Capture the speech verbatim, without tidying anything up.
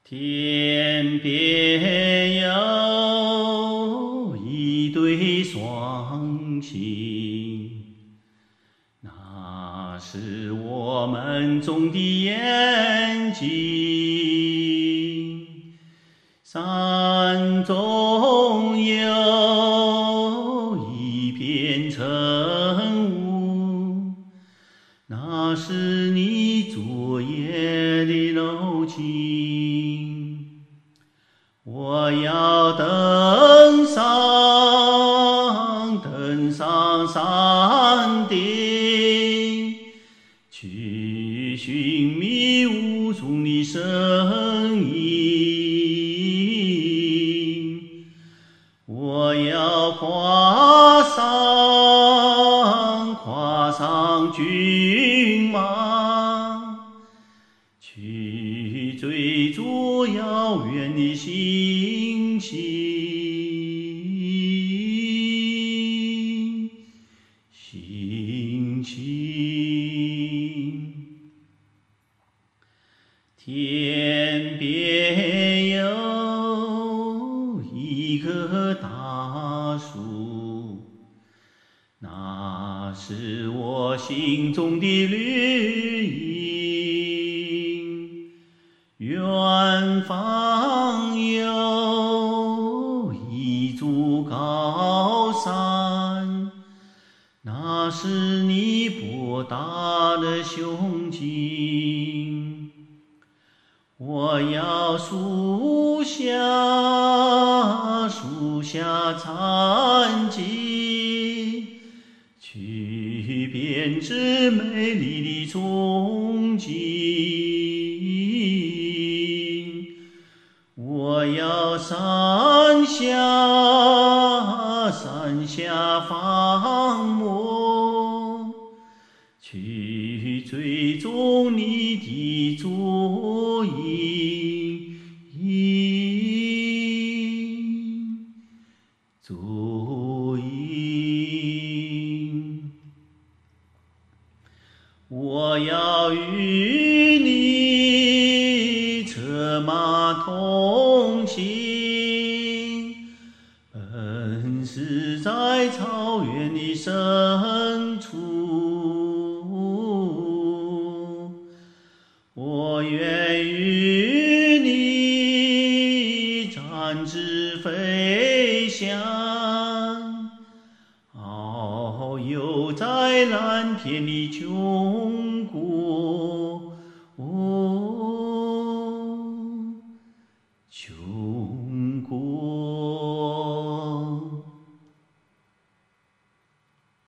天边有一对双星，那是我们众的眼睛。山中有一片晨雾，那是你昨夜的柔情。我要登上，登上山顶，去寻觅雾中的声音。我要跨上，跨上骏马，去追逐遥远的星星，星星。天边有一棵大树，那是我心中的绿荫。远方有一座高山，那是你博大的胸襟。我要树下，树下参集，去编织美丽的憧憬。我要山下，山下放牧，去追踪你的足印，足印。我要与你策马同